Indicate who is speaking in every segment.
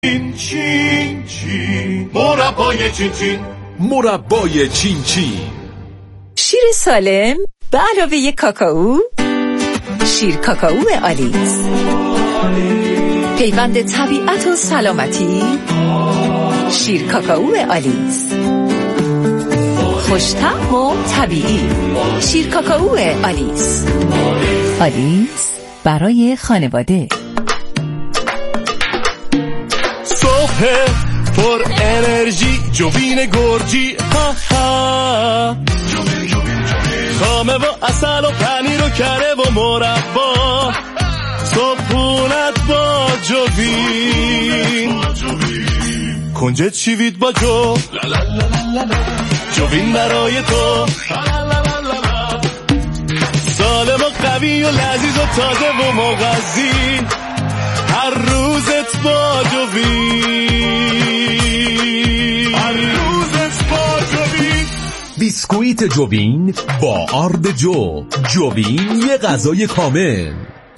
Speaker 1: چین چین چین مربای چین چین،
Speaker 2: مربای چین چین.
Speaker 3: شیر سالم به علاوه کاکائو، شیر کاکائو آلیس، پیوند طبیعت و سلامتی. شیر کاکائو آلیس، خوش‌طعم و طبیعی. شیر کاکائو آلیس، آلیس برای خانواده.
Speaker 1: صبح پر انرژی، جوین گرجی، ها ها، خامه و اصل و پنیر و کره و مربا، صبحونت با جوین، کنجد شیوید با جو، جوین برای تو، سالم و قوی و لذیذ و تازه و مغذی، هر روزت با جوین، هر روزت با جوین.
Speaker 2: بیسکویت جوین با آرد جو. جوین یه غذای کامل.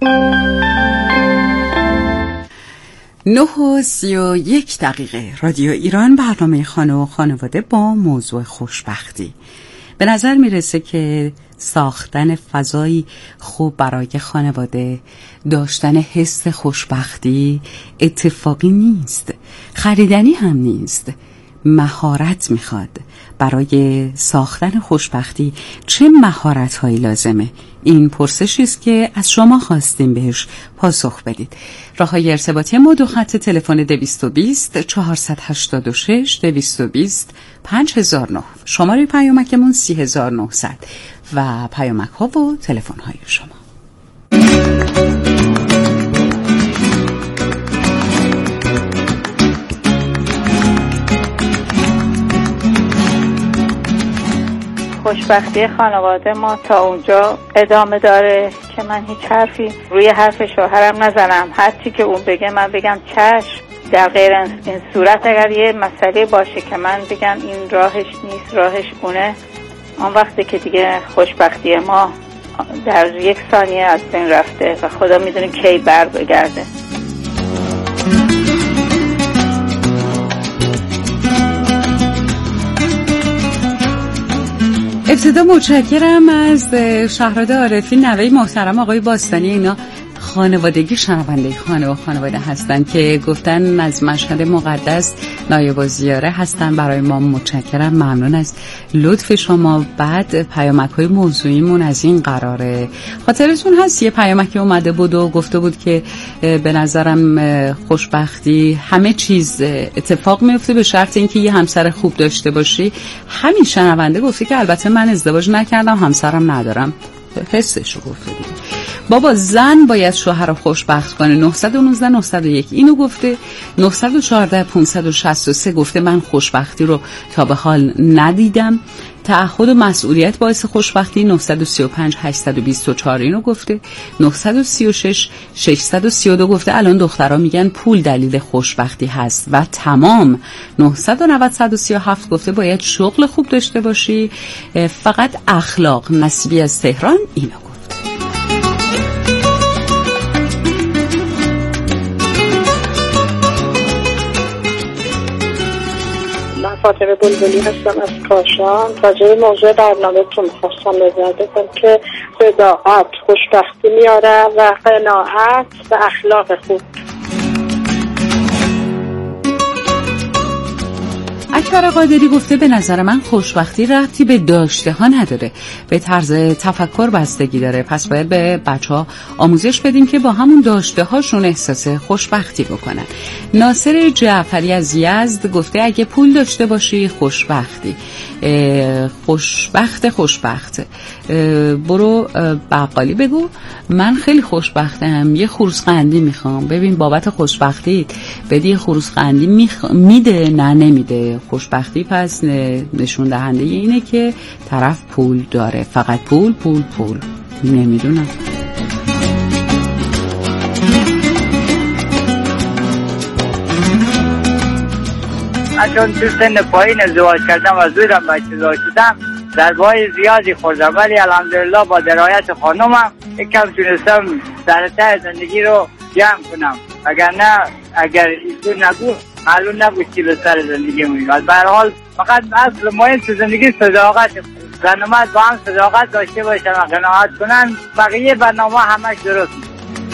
Speaker 4: 9:31 رادیو ایران، برنامه خانه و خانواده با موضوع خوشبختی. به نظر میرسه که ساختن فضایی خوب برای خانواده، داشتن حس خوشبختی اتفاقی نیست، خریدنی هم نیست، مهارت میخواد. برای ساختن خوشبختی چه مهارت‌هایی لازمه؟ این پرسشی است که از شما خواستیم بهش پاسخ بدید. راه‌های ارتباطی ما دو خط تلفن 220 486 220 5009، شماره پیامکمون 3900 و پیامک‌ها و تلفن‌های شما.
Speaker 5: خوشبختی خانواده ما تا اونجا ادامه داره که من هیچ حرفی روی حرف شوهرم نزنم، هرچی که اون بگه من بگم چشم. در غیر این صورت اگر یه مسئله باشه که من بگم این راهش نیست، راهش اونه، اون وقتی که دیگه خوشبختی ما در یک ثانیه از بین رفته و خدا میدونه کی بر بگرده.
Speaker 4: ابتدا متشکرم از شهرزاد عارفی، نوه محترم آقای باستانی. اینا خانوادگی شنونده خانه و خانواده هستن که گفتن از مشهد مقدس نایب الزیاره هستن. برای ما متشکرم، ممنون از لطف شما. بعد پیامک‌های موضوعیمون از این قراره. خاطرتون هست یه پیامکی اومده بود و گفته بود که به نظرم خوشبختی همه چیز اتفاق میفته به شرط اینکه یه همسر خوب داشته باشی. همین شنونده گفته که البته من ازدواج نکردم، همسرم ندارم. حسش رو گفته دیگه. بابا زن باید شوهر رو خوشبخت کنه. 919 901 اینو گفته. 914 563 گفته من خوشبختی رو تا به حال ندیدم. تعهد و مسئولیت باعث خوشبختی. 935 824 اینو گفته. 936 632 گفته الان دخترها میگن پول دلیل خوشبختی هست و تمام. 990 137 گفته باید شغل خوب داشته باشی. فقط اخلاق. نصیبی از تهران اینو گفته.
Speaker 6: فاطمه بلبلی هستم از کاشان. راجع به موضوع برنامه‌تون خواستم نظر بدم که صداقت خوشبختی میاره و قناعت و اخلاق خوب.
Speaker 4: اکبر قادری گفته به نظر من خوشبختی ربطی به داشته ها نداره، به طرز تفکر بستگی داره. پس باید به بچه ها آموزش بدیم که با همون داشته هاشون احساس خوشبختی بکنن. ناصر جعفری از یزد گفته اگه پول داشته باشی خوشبختی. خوشبخت برو بقالی بگو من خیلی خوشبختم، یه خروس قندی میخوام. ببین بابت خوشبختی بدی یه خروس قندی میده؟ نه نمیده. خوشبختی پس نشون دهنده اینه که طرف پول داره. فقط پول پول پول. نمیدونم.
Speaker 7: من چون تو سن پایین ازدواج کردم و زودم بچه دار شدم، ضربه‌های زیادی خوردم، ولی الحمدلله با درایت خانومم یکم تونستم سر ته زندگی رو جمع کنم. اگر نه اگر ایشون نبود معلوم نبود چی به سر زندگی میاد. به هر حال فقط اصل مهم تو زندگی صداقت، زن و مرد با هم صداقت داشته باشن و قناعت کنن، بقیه برنامه همش درست میشه.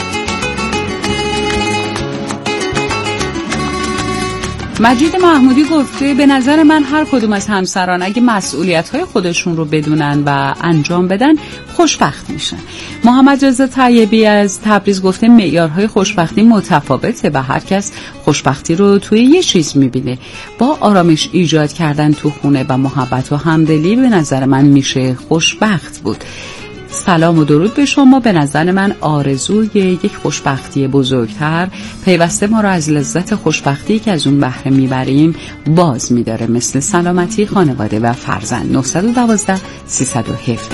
Speaker 4: مجید محمودی گفته به نظر من هر کدوم از همسران اگه مسئولیت‌های خودشون رو بدونن و انجام بدن خوشبخت میشن. محمد رضا طیبی از تبریز گفته معیارهای خوشبختی متفاوته و هر کس خوشبختی رو توی یه چیز میبینه. با آرامش ایجاد کردن تو خونه و محبت و همدلی به نظر من میشه خوشبخت بود. سلام و درود به شما. به نظر من آرزوی یک خوشبختی بزرگتر پیوسته ما را از لذت خوشبختی که از اون بهره میبریم باز میداره، مثل سلامتی خانواده و فرزند. 912 317.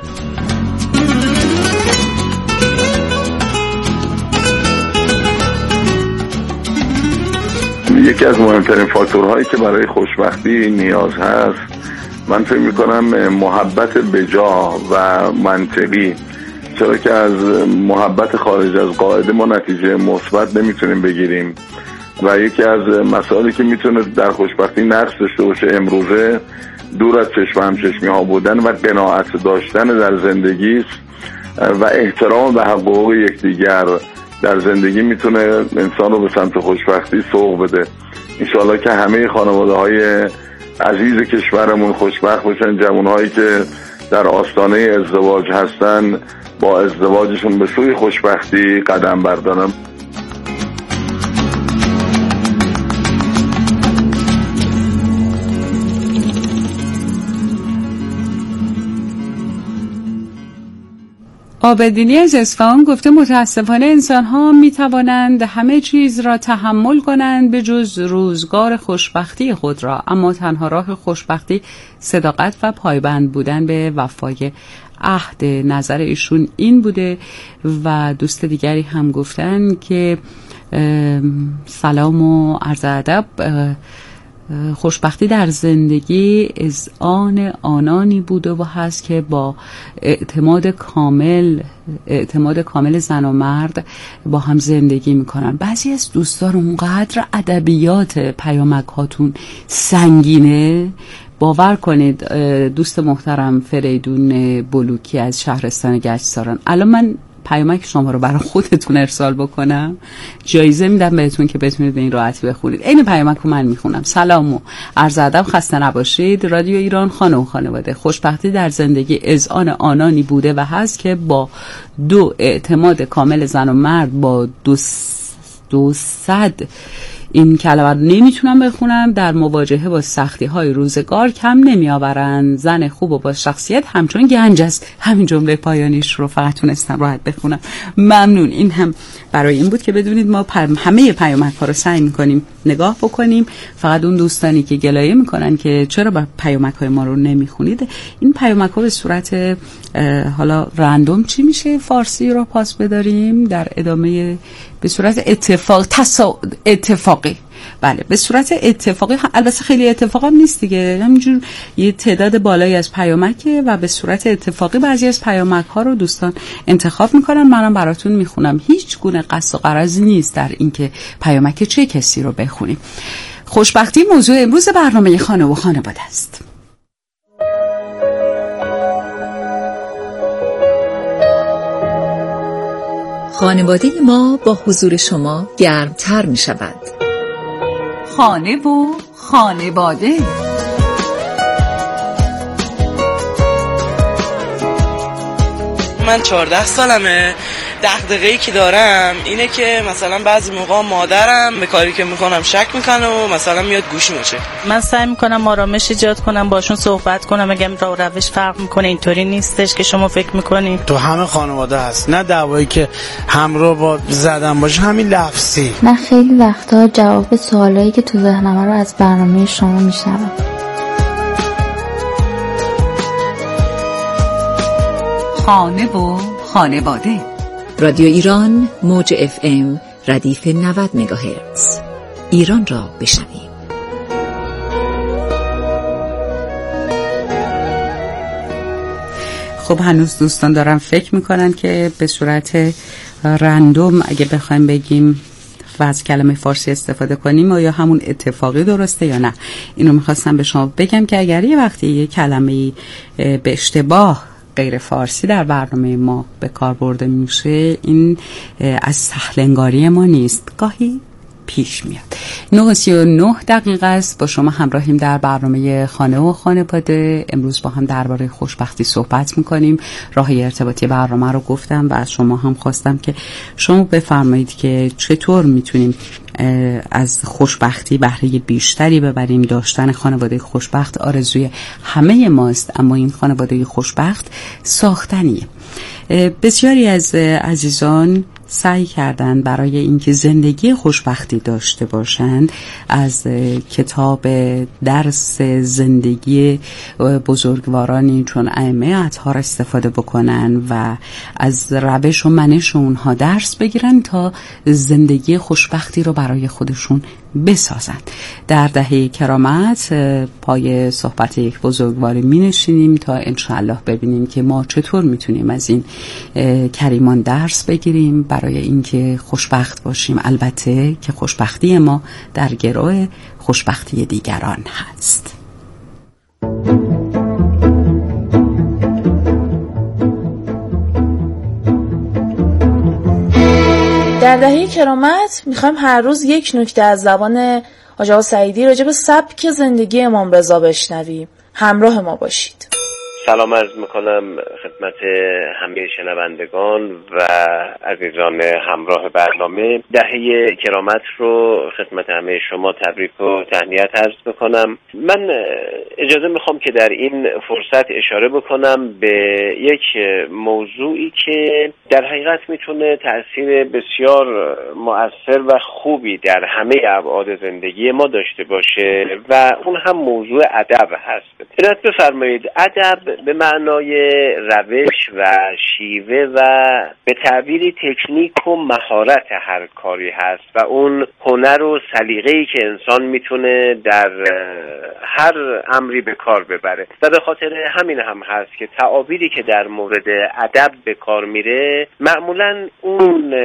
Speaker 8: یکی از مهمترین فاکتورهایی که برای خوشبختی نیاز هست، من فکر میکنم محبت بجا و منطقی، چرا که از محبت خارج از قاعده ما نتیجه مثبت نمیتونیم بگیریم و یکی از مسائلی که میتونه در خوشبختی نقش داشته باشه امروزه دور از چشم همچشمی ها بودن و قناعت داشتن در زندگی است و احترام به حقوق یکدیگر در زندگی میتونه انسان رو به سمت خوشبختی سوق بده. انشاءالله که همه خانواده های عزیز کشورمون خوشبخت باشن، جوانهایی که در آستانه ازدواج هستن با ازدواجشون به سوی خوشبختی قدم بردارن.
Speaker 4: آبدینی از اصفهان گفته متاسفانه انسان‌ها می‌توانند همه چیز را تحمل کنند به جز روزگار خوشبختی خود را، اما تنها راه خوشبختی صداقت و پایبند بودن به وفای عهد. نظر ایشون این بوده و دوست دیگری هم گفتن که سلام و عرض ادب، خوشبختی در زندگی از آن آنانی بوده و هست که با اعتماد کامل زن و مرد با هم زندگی میکنن. بعضی از دوستان اونقدر ادبیات پیامک هاتون سنگینه، باور کنید. دوست محترم فریدون بلوکی از شهرستان گچساران، الان من پیامک شما رو برای خودتون ارسال بکنم، جایزه میدم بهتون که بتونید به این راحتی بخونید. این پیامک رو من میخونم. سلام و عرض ادب، خسته نباشید. رادیو ایران، خانه و خانواده. خوشبختی در زندگی از آن آنانی بوده و هست که با دو اعتماد کامل زن و مرد با 200 این کلمه رو نمیتونم بخونم، در مواجهه با سختی های روزگار کم نمی آورند. زن خوب و با شخصیت همچون گنج است. همین جمله پایانیش رو فقط تونستم راحت بخونم. ممنون. این هم برای این بود که بدونید ما همه پیامک ها رو سعی میکنیم نگاه بکنیم. فقط اون دوستانی که گلایه میکنن که چرا با پیامک های ما رو نمیخونید، این پیامک ها به صورت حالا رندوم چی میشه فارسی رو پاس بداریم در ادامه، به صورت اتفاقی. بله، به صورت اتفاقی. البته خیلی اتفاق هم نیست دیگه، همینجور یه تعداد بالایی از پیامکه و به صورت اتفاقی بعضی از پیامک ها رو دوستان انتخاب میکنن، منم براتون میخونم. هیچ گونه قصد و غرضی نیست در اینکه پیامک چه کسی رو بخونیم. خوشبختی موضوع امروز برنامه خانه و خانواده است.
Speaker 3: خانواده ما با حضور شما گرمتر می شود.
Speaker 4: خانه و خانواده.
Speaker 9: من 14 سالمه. دغدغه‌ای که دارم اینه که مثلا بعضی موقع مادرم به کاری که میکنم شک میکنه و مثلا میاد گوشی میشه.
Speaker 10: من سعی میکنم آرامش ایجاد کنم، باشون صحبت کنم، بگم راه و روش فرق میکنه، اینطوری نیستش که شما فکر میکنین.
Speaker 11: تو همه خانواده هست، نه دعوایی که همراه با زدن باشه، همین لفظی.
Speaker 12: من خیلی وقتا جواب سوالایی که تو ذهنم رو از برنامه شما میشنوم.
Speaker 4: خانه و خانواده.
Speaker 3: رادیو ایران، موج FM، ردیف 90 مگاهرتز. ایران را بشنویم.
Speaker 4: خب هنوز دوستان دارن فکر میکنن که به صورت رندوم اگه بخوایم بگیم و از کلمه فارسی استفاده کنیم آیا همون اتفاقی درسته یا نه. اینو میخواستم به شما بگم که اگر یه وقتی یه کلمه به اشتباه غیر فارسی در برنامه ما به کار برده میشه، این از سهلنگاری ما نیست، گاهی پیش میاد. 9:39 است. با شما همراهیم در برنامه خانه و خانواده. امروز با هم درباره خوشبختی صحبت میکنیم. راه ارتباطی برنامه رو گفتم و از شما هم خواستم که شما بفرمایید که چطور میتونیم از خوشبختی بهره بیشتری ببریم. داشتن خانواده خوشبخت آرزوی همه ماست، اما این خانواده خوشبخت ساختنیه. بسیاری از عزیزان سعی کردن برای اینکه زندگی خوشبختی داشته باشند از کتاب درس زندگی بزرگوارانی چون ائمه اطهار استفاده بکنن و از روش و منش اونها درس بگیرن تا زندگی خوشبختی رو برای خودشون بسازند. در دهه کرامت پای صحبت یک بزرگواری می نشینیم تا انشاءالله ببینیم که ما چطور میتونیم از این کریمان درس بگیریم برای اینکه خوشبخت باشیم. البته که خوشبختی ما در گروه خوشبختی دیگران هست.
Speaker 13: در دهه کرامت میخوایم هر روز یک نکته از زبان حاج آقا سعیدی راجع به سبک زندگی امام رضا بشنویم. همراه ما باشید.
Speaker 14: سلام عرض میکنم خدمت همه شنوندگان و عزیزان همراه برنامه. دهه کرامت رو خدمت همه شما تبریک و تهنیت عرض بکنم. من اجازه میخوام که در این فرصت اشاره بکنم به یک موضوعی که در حقیقت میتونه تأثیر بسیار مؤثر و خوبی در همه ابعاد زندگی ما داشته باشه و اون هم موضوع ادب هست. عنایت بفرمایید، ادب به معنای روش و شیوه و به تعبیری تکنیک و مهارت هر کاری هست و اون هنر و سلیقه‌ای که انسان میتونه در هر امری به کار ببره و به خاطر همین هم هست که تعابیری که در مورد ادب به کار میره معمولاً اون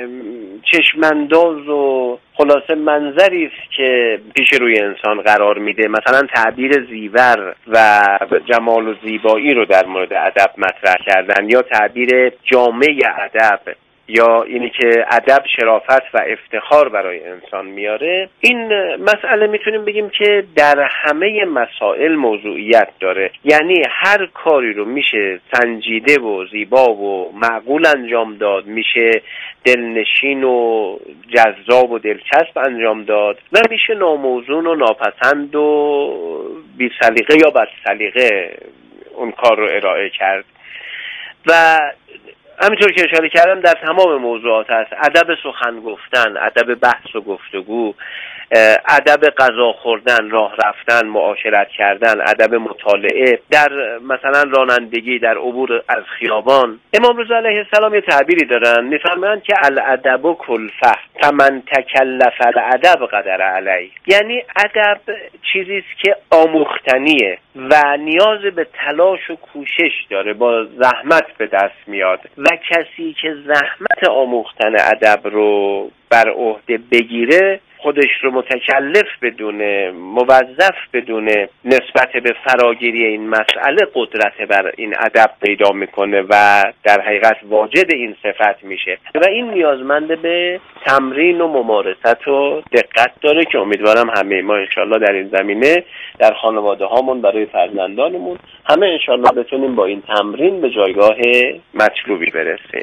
Speaker 14: چشمانداز و خلاصه منظری است که پیش روی انسان قرار میده. مثلا تعبیر زیور و جمال و زیبایی رو در مورد ادب مطرح کردن، یا تعبیر جامعه ادب، یا اینی که ادب شرافت و افتخار برای انسان میاره. این مسئله میتونیم بگیم که در همه مسائل موضوعیت داره، یعنی هر کاری رو میشه سنجیده و زیبا و معقول انجام داد، میشه دلنشین و جذاب و دلچسب انجام داد و میشه ناموزون و ناپسند و بی سلیقه یا بد سلیقه اون کار رو ارائه کرد. و همینطور که اشاره کردم در تمام موضوعات هست. ادب سخن گفتن، ادب بحث و گفتگو، ادب غذا خوردن، راه رفتن، معاشرت کردن، ادب مطالعه، در مثلا رانندگی، در عبور از خیابان. امام رضا علیه السلام یه تعبیری دارن، میفرمایند که الادب کلفه فمن تکلف الادب قدر علیه. یعنی ادب چیزی است که آموختنیه و نیاز به تلاش و کوشش داره، با زحمت به دست میاد و کسی که زحمت آموختن ادب رو بر عهده بگیره خودش رو متکلف بدونه، موظف بدونه نسبت به فراگیری این مسئله قدرت بر این ادب پیدا میکنه و در حقیقت واجد این صفت میشه و این نیازمند به تمرین و ممارست و دقت داره که امیدوارم همه ما انشالله در این زمینه در خانواده هامون برای فرزندانمون همه انشالله بتونیم با این تمرین به جایگاه مطلوبی برسیم.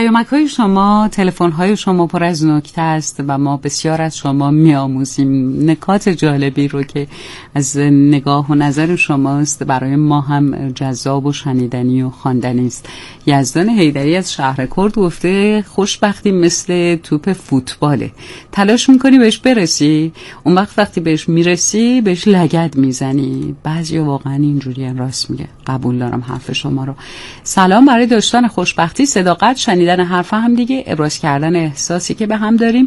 Speaker 4: پیامک‌های شما، تلفن‌های شما پر از نکته است و ما بسیار از شما می‌آموزیم. نکات جالبی رو که از نگاه و نظر شماست برای ما هم جذاب و شنیدنی و خواندنی است. یزدان حیدری از شهرکرد گفته خوشبختی مثل توپ فوتباله، تلاش می‌کنی بهش برسی، اون وقتی بهش میرسی بهش لگد میزنی. بعضیا واقعا اینجوری هم، راست میگه، قبول دارم حرف شما رو. سلام. برای داشتن خوشبختی صداقت، شنیدن حرف هم دیگه، ابراز کردن احساسی که به هم داریم،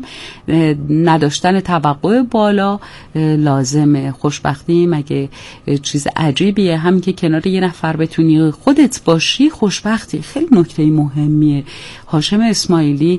Speaker 4: نداشتن توقع بالا لازمه. خوشبختی مگه چیز عجیبیه؟ همین که کنار یه نفر بتونی خودت باشی خوشبختی. خیلی نکته مهمیه. هاشم اسماعیلی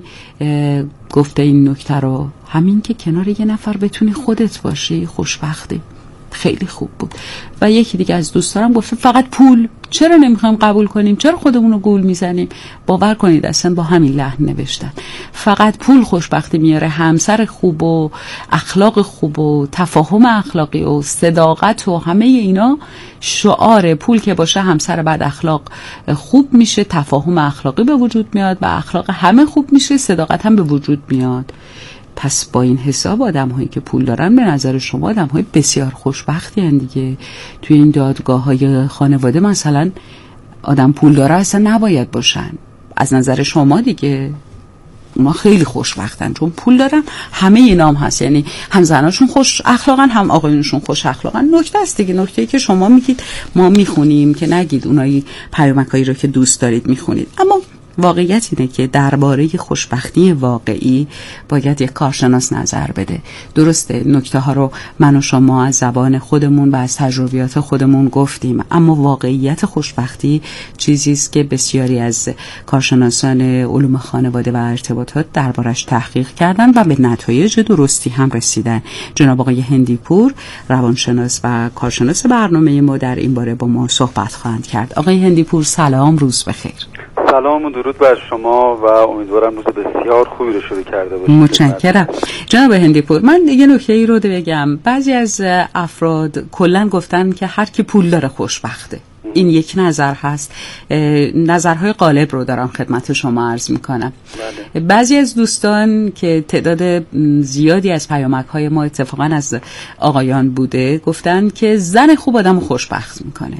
Speaker 4: گفته این نکته رو، همین که کنار یه نفر بتونی خودت باشی خوشبختی. خیلی خوب بود. و یکی دیگه از دوستانم گفته فقط پول، چرا نمیخوایم قبول کنیم، چرا خودمون رو گول میزنیم؟ باور کنید اصلا با همین لحن نوشتن. فقط پول خوشبختی میاره. همسر خوب و اخلاق خوب و تفاهم اخلاقی و صداقت و همه اینا شعار. پول که باشه همسر بد اخلاق خوب میشه، تفاهم اخلاقی به وجود میاد و اخلاق همه خوب میشه، صداقت هم به وجود میاد. پس با این حساب آدم هایی که پول دارن به نظر شما آدم های بسیار خوشبختی هن دیگه. توی این دادگاه های خانواده مثلا آدم پول داره اصلا نباید باشن از نظر شما دیگه. اونا خیلی خوشبختن چون پول دارن، همه اینا هم هست، یعنی هم زناشون خوش اخلاقن هم آقایونشون خوش اخلاقن. نکته است دیگه، نکته‌ای که شما میگید ما میخونیم که نگید اونایی پیامکایی رو که دوست دارید میخونید. اما واقعیت اینه که درباره خوشبختی واقعی باید یک کارشناس نظر بده. درسته نکته ها رو من و شما از زبان خودمون و از تجربیات خودمون گفتیم، اما واقعیت خوشبختی چیزی است که بسیاری از کارشناسان علوم خانواده و ارتباطات دربارش تحقیق کردن و به نتایج درستی هم رسیدن. جناب آقای هندیپور، روانشناس و کارشناس برنامه ما، در این باره با ما صحبت خواهند کرد. آقای هندیپور سلام، روز بخیر.
Speaker 15: سلام و درود بر شما و امیدوارم روز بسیار خوبی رو شروع کرده باشید.
Speaker 4: متشکرم. جناب هندیپور، من یه نکته ای رو بگم. بعضی از افراد کلا گفتن که هر کی پول داره خوشبخته. این یک نظر هست. نظرهای غالب رو دارم خدمت شما عرض میکنم. بعضی از دوستان که تعداد زیادی از پیامک‌های ما اتفاقا از آقایان بوده گفتن که زن خوب آدمو خوشبخت میکنه.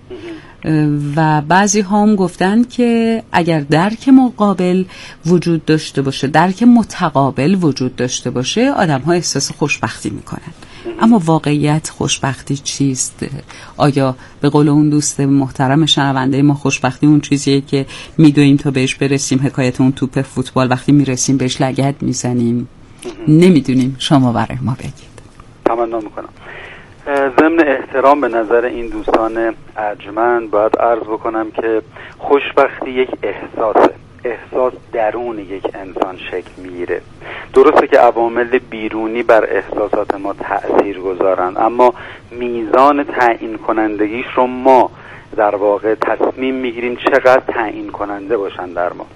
Speaker 4: و بعضی هم گفتن که اگر درک مقابل وجود داشته باشه، درک متقابل وجود داشته باشه، آدم ها احساس خوشبختی میکنن. اما واقعیت خوشبختی چیست؟ آیا به قول اون دوست محترم شنونده ما خوشبختی اون چیزیه که میدویم تا بهش برسیم، حکایت اون توپ فوتبال وقتی میرسیم بهش لگد میزنیم؟ نمیدونیم، شما برای ما بگید.
Speaker 15: تمنا میکنم. ضمن احترام به نظر این دوستان ارجمند باید عرض بکنم که خوشبختی یک احساسه. احساس درون یک انسان شکل میگیره. درسته که عوامل بیرونی بر احساسات ما تأثیر گذارن، اما میزان تعیین کنندگیش رو ما در واقع تصمیم میگیریم چقدر تعیین کننده باشن در ما.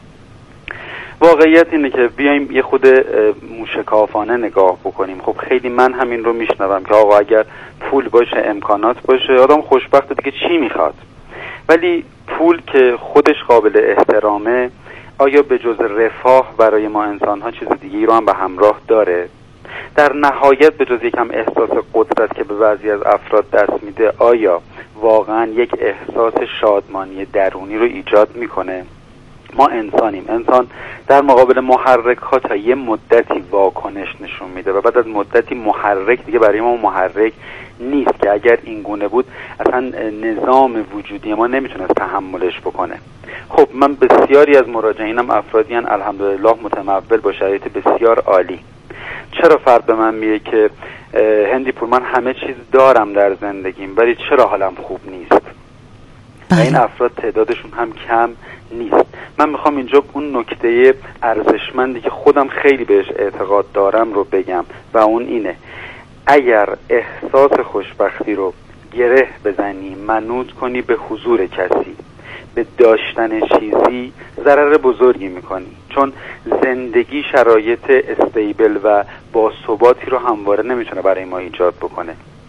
Speaker 15: واقعیت اینه که بیایم یه خود موشکافانه نگاه بکنیم. خب خیلی من همین رو میشنوم که آقا اگر پول باشه، امکانات باشه، آدم خوشبخته، دیگه چی میخواد؟ ولی پول که خودش قابل احترامه، آیا به جز رفاه برای ما انسان ها چیز دیگه رو هم به همراه داره؟ در نهایت به جز یکم احساس قدرت که به بعضی از افراد دست میده، آیا واقعا یک احساس شادمانی درونی رو ایجاد میکنه؟ ما انسانیم. انسان در مقابل محرک ها تا یه مدتی واکنش نشون میده و بعد از مدتی محرک دیگه برای ما محرک نیست که اگر این گونه بود اصلا نظام وجودی ما نمیتونست تحملش بکنه. خب من بسیاری از مراجعینم افرادی هستند الحمدلله متمول با شرایط بسیار عالی. چرا فرد به من میگه که هندیپور من همه چیز دارم در زندگیم ولی چرا حالم خوب نیست؟ و این افراد تعدادشون هم کم نیست. من میخوام اینجا اون نکته ارزشمندی که خودم خیلی بهش اعتقاد دارم رو بگم و اون اینه: اگر احساس خوشبختی رو گره بزنی، منوط کنی به حضور کسی، به داشتن چیزی، ضرر بزرگی میکنی، چون زندگی شرایط استیبل و با ثباتی رو همواره نمیتونه برای ما ایجاد بکنه.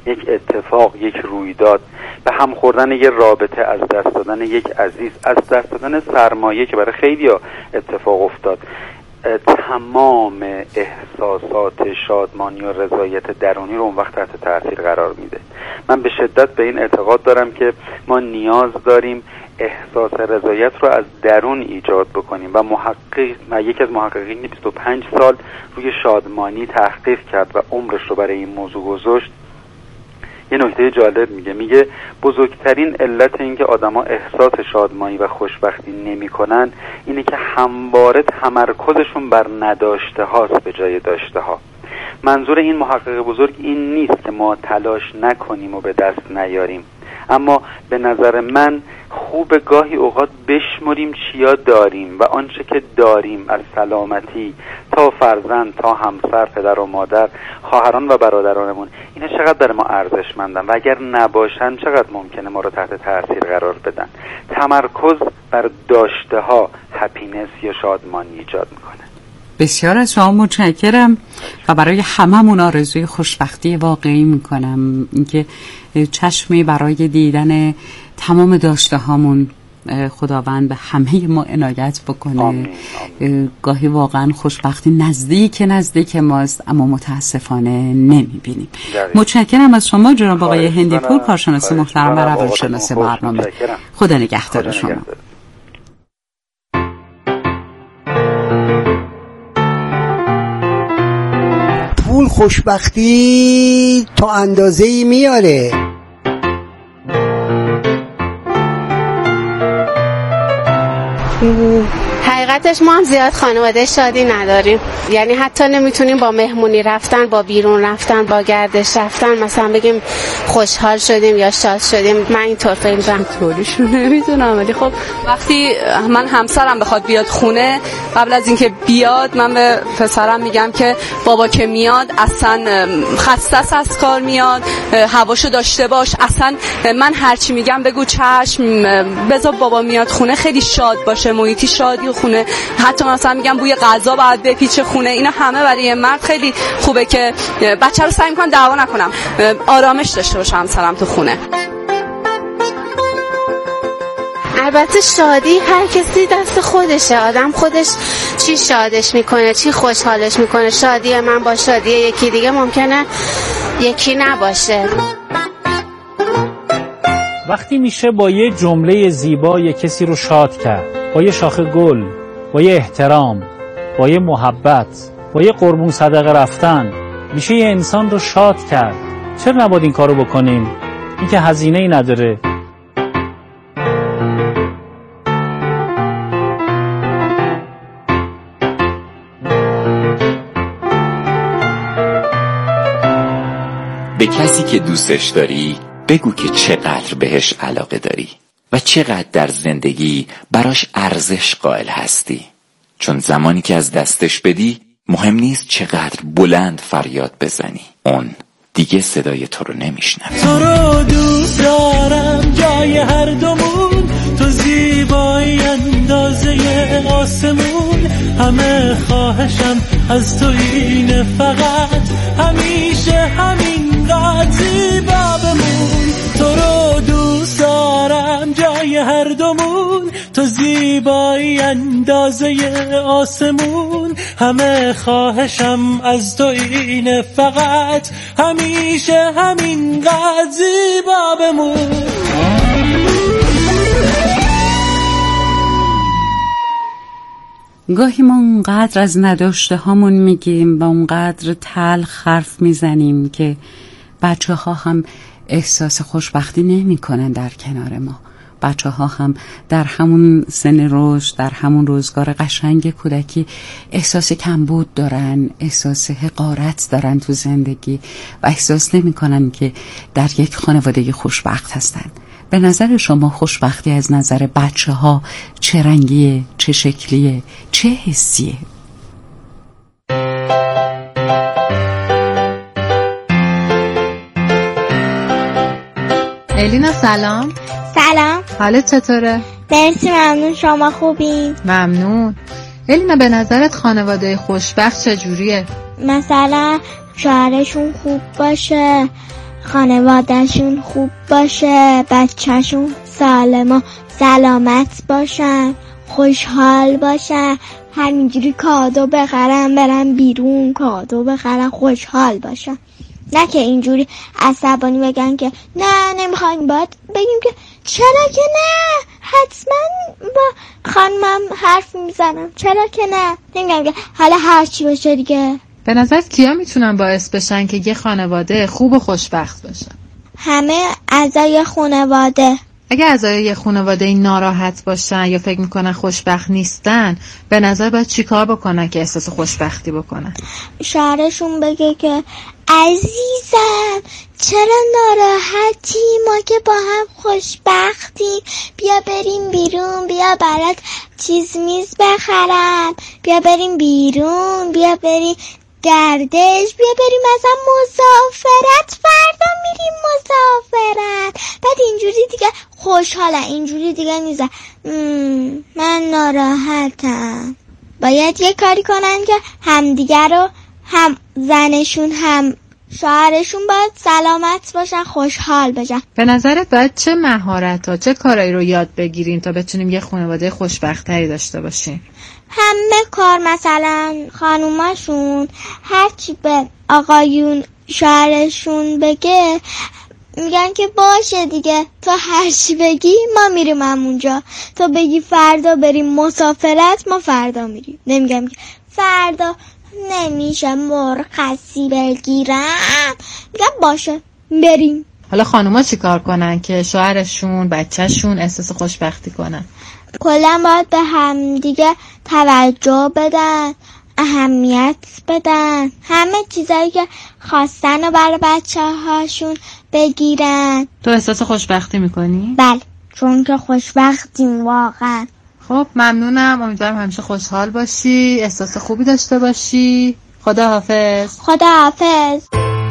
Speaker 15: یک اتفاق، یک رویداد، به هم خوردن یک رابطه، از دست دادن یک عزیز، از دست دادن سرمایه که برای خیلی‌ها اتفاق افتاد، تمام احساسات شادمانی و رضایت درونی رو اون وقت تحت تاثیر قرار میده. من به شدت به این اعتقاد دارم که ما نیاز داریم احساس رضایت رو از درون ایجاد بکنیم و یکی از محققین 25 سال روی شادمانی تحقیق کرد و عمرش رو برای این موضوع گذاشت. یه نکته جالب میگه بزرگترین علت این که آدما احساس شادمانی و خوشبختی نمیکنن اینه که همواره تمرکزشون بر نداشته هاست به جای داشته ها. منظور این محقق بزرگ این نیست که ما تلاش نکنیم و به دست نیاریم، اما به نظر من خوب گاهی اوقات بشمریم چیا داریم و آنچه که داریم، از سلامتی تا فرزند تا همسر، پدر و مادر، خواهران و برادرانمون، اینا چقدر برای ما ارزشمندن و اگر نباشن چقدر ممکنه ما رو تحت تاثیر قرار بدن. تمرکز بر داشته ها هپینس یا شادمانی ایجاد میکنه.
Speaker 4: بسیار از شما متشکرم و برای هممون آرزوی خوشبختی واقعی میکنم، اینکه چشمی برای دیدن تمام داشته هامون خداوند به همه ما عنایت بکنه.
Speaker 15: آمین.
Speaker 4: گاهی واقعا خوشبختی نزدیک ماست اما متاسفانه نمیبینیم. متشکرم از شما جناب آقای هندی پور، کارشناس محترم و روانشناس برنامه. خدا نگهدار شما.
Speaker 16: پول خوشبختی تا اندازه‌ای میاره.
Speaker 17: حقیقتش ما هم زیاد خانواده شادی نداریم، یعنی حتی نمیتونیم با مهمونی رفتن، با بیرون رفتن، با گردش رفتن مثلا بگیم خوشحال شدیم یا شاد شدیم. من اینطور فکر می‌کنم.
Speaker 18: طوریشو نمیدونم، ولی خب وقتی من همسرم بخواد بیاد خونه، قبل از اینکه بیاد من به پسرم میگم که بابا که میاد اصلا خسته است از کار میاد، هواشو داشته باش، اصلا من هرچی میگم بگو چشم، بذار بابا میاد خونه خیلی شاد باشه، محیطی شادی و خونه، حتی مثلا میگم بوی غذا باید بپیچه خونه. اینا همه برای مرد خیلی خوبه که بچه رو سعی میکنم دعوا نکنم، آرامش داشته باشه همسرم تو خونه.
Speaker 17: البته شادی هر کسی دست خودشه، آدم خودش چی شادش میکنه، چی خوشحالش میکنه. شادی من با شادی یکی دیگه ممکنه یکی نباشه.
Speaker 19: وقتی میشه با یه جمله زیبا یه کسی رو شاد کرد، با یه شاخه گل، با یه احترام، با یه محبت، با یه قربون صدقه رفتن، میشه یه انسان رو شاد کرد. چرا نباید این کارو بکنیم؟ این که هزینه‌ای نداره.
Speaker 20: به کسی که دوستش داری بگو که چقدر بهش علاقه داری و چقدر در زندگی براش ارزش قائل هستی، چون زمانی که از دستش بدی مهم نیست چقدر بلند فریاد بزنی، اون دیگه صدای تو رو نمیشنوه.
Speaker 1: تو رو دوست دارم جای هر دومون، تو زیبایی اندازه آسمون، همه خواهشم از تو اینه فقط همیشه همینقدر زیبا بمون. تو رو دوست دارم جای هر دومون، تو زیبایی اندازه آسمون، همه خواهشم از تو اینه فقط همیشه همینقدر زیبا بمون.
Speaker 4: گاهی ما اونقدر از نداشته هامون میگیم و اونقدر تلخ حرف میزنیم که بچه ها هم احساس خوشبختی نمی کنن در کنار ما. بچه ها هم در همون سن رشد، در همون روزگار قشنگ کودکی احساس کمبود دارن، احساس حقارت دارن تو زندگی و احساس نمی کنن که در یک خانواده خوشبخت هستن. به نظر شما خوشبختی از نظر بچه ها چه رنگیه، چه شکلیه، چه حسیه؟
Speaker 21: الینا سلام.
Speaker 22: سلام.
Speaker 21: حالت چطوره؟
Speaker 22: مرسی ممنون، شما خوبین؟
Speaker 21: ممنون. الینا به نظرت خانواده خوشبخت چجوریه؟
Speaker 22: مثلا شوهرشون خوب باشه، خانوادهشون خوب باشه، بچهشون سالم و سلامت باشن، خوشحال باشن، همینجوری کادو بخرن برن بیرون کادو بخرن خوشحال باشن، نه که اینجوری عصبانی بگن که نه نمیخوایم. باید بگیم که چرا که نه، حتما با خانمم حرف میزنم، چرا که نه. نمیگم که حالا هر چی باشه دیگه.
Speaker 21: به نظرت کیا میتونن باعث بشن که یه خانواده خوب و خوشبخت باشن؟
Speaker 22: همه اعضای خانواده.
Speaker 21: اگه اعضای یه خانواده ناراحت باشن یا فکر میکنن خوشبخت نیستن، به نظر باید چی کار بکنن که احساس خوشبختی بکنن؟
Speaker 22: شعرشون بگه که عزیزم چرا ناراحتی، ما که با هم خوشبختیم، بیا بریم بیرون، بیا برات چیز میز بخرم، بیا بریم بیرون، بیا بریم گردش، بیا بریم مثلا مسافرت، فردا میریم مسافرت. بعد اینجوری دیگه خوشحالم، اینجوری دیگه نیزه من ناراحتم. باید یه کاری کنن که همدیگه رو، هم زنشون هم شوهرشون باید سلامت باشن، خوشحال باشن.
Speaker 21: به نظرت باید چه مهارت‌ها، چه کارایی رو یاد بگیریم تا بتونیم یه خانواده خوشبخت‌تری داشته باشیم؟
Speaker 22: همه کار، مثلا خانوماشون هرچی به آقایون شوهرشون بگه میگن که باشه دیگه، تو هرچی بگی ما میریم همونجا، تو بگی فردا بریم مسافرت ما فردا میریم. نمیگم که فردا نمیشه مرخصی بگیرم، میگم باشه بریم.
Speaker 21: حالا خانوما چی کار کنن که شوهرشون بچهشون احساس خوشبختی کنن؟
Speaker 22: کلا باید به هم دیگه توجه بدن، اهمیت بدن، همه چیزایی که خواستن رو برای بچه هاشون بگیرن.
Speaker 21: تو احساس خوشبختی میکنی؟
Speaker 22: بله، چون که خوشبختیم واقعا.
Speaker 21: خب ممنونم، امیدوارم همیشه خوشحال باشی، احساس خوبی داشته باشی. خدا حافظ.
Speaker 22: خدا حافظ.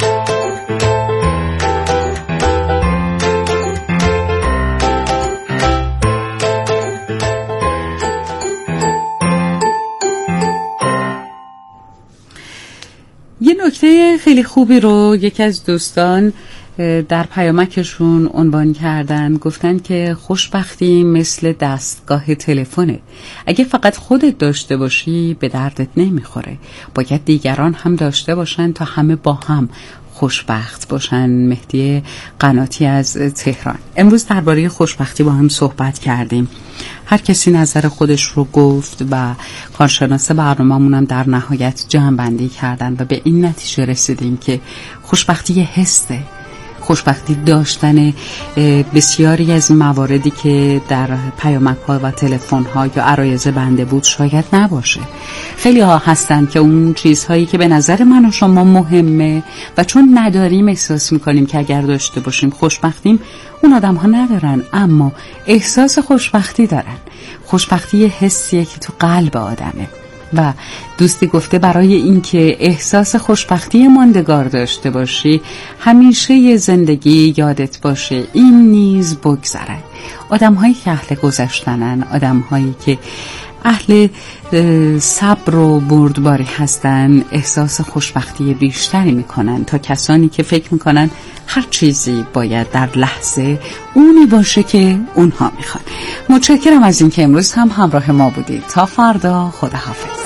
Speaker 4: یه نکته خیلی خوبی رو یکی از دوستان در پیامکشون عنوان کردن، گفتن که خوشبختی مثل دستگاه تلفنه، اگه فقط خودت داشته باشی به دردت نمیخوره، باید دیگران هم داشته باشن تا همه با هم خوشبخت باشن. مهدی قناتی از تهران. امروز درباره خوشبختی با هم صحبت کردیم، هر کسی نظر خودش رو گفت و کارشناس برنامه‌مون هم در نهایت جمع بندی کردن و به این نتیجه رسیدیم که خوشبختی یه حسه. خوشبختی داشتن بسیاری از مواردی که در پیامک‌ها و تلفن‌ها یا عرایض بنده بود شاید نباشه. خیلی ها هستن که اون چیزهایی که به نظر من و شما مهمه و چون نداریم احساس میکنیم که اگر داشته باشیم خوشبختیم، اون آدم ها ندارن اما احساس خوشبختی دارن. خوشبختی یه حسیه که تو قلب آدمه و دوستی گفته برای اینکه احساس خوشبختی ماندگار داشته باشی همیشه یه زندگی یادت باشه این نیز بگذرن. آدم هایی که اهل گذشتنن، آدم هایی که اهل صبر و بردباری هستن، احساس خوشبختی بیشتری میکنن تا کسانی که فکر میکنن هر چیزی باید در لحظه اونی باشه که اونها میخوان. متشکرم از اینکه امروز هم همراه ما بودید. تا فردا، خداحافظ.